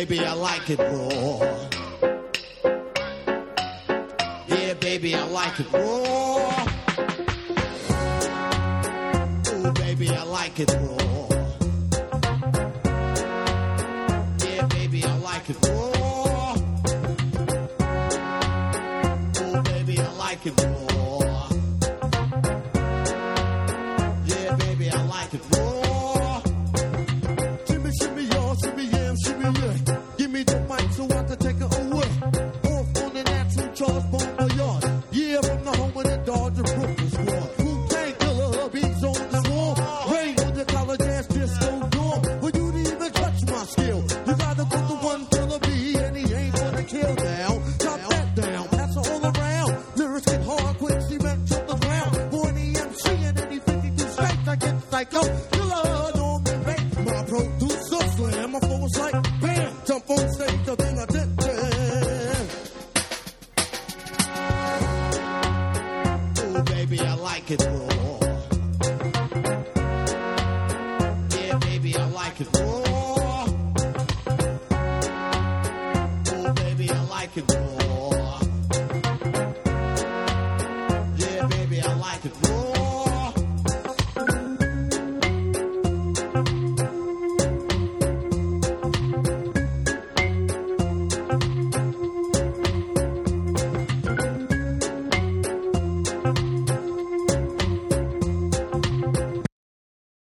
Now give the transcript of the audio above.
baby, I like it raw. Yeah, baby, I like it raw. Ooh, baby, I like it raw. Yeah, baby, I like it raw. Ooh, baby, I like it raw.